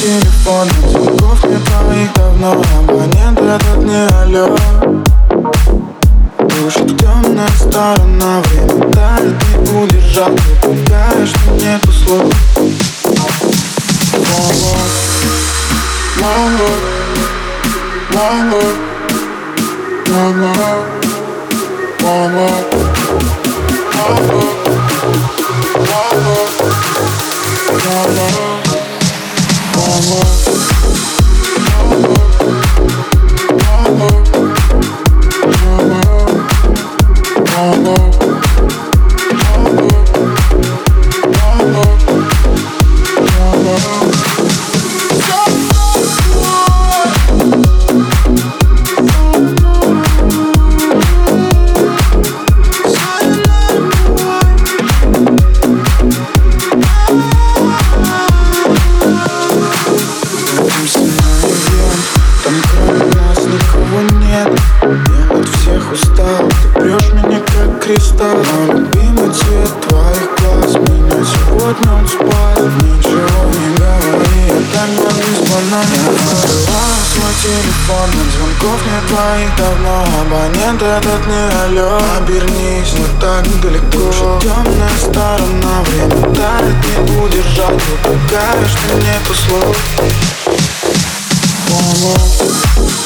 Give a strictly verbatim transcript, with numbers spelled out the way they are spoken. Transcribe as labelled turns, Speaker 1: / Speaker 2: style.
Speaker 1: телефон, звонков нет твоих давно. Абонент этот не алло. Душит темная сторона, время дарит, не удержать. Ты пугаешь, что нету слов. Мама, мама, мама, мама, мама, мама, мама, мама, я от всех устал, ты прешь меня как кристалл. Но любимый цвет твоих глаз меня сегодня он спал. Ничего не говори, я так боюсь банально. Я открываю свой телефон, но звонков нет твоих давно. Абонент этот не алло. Обернись, не так далеко. Душит темная сторона, время дарит, не удержать. Ты пугаешь, что нету слов. Мама,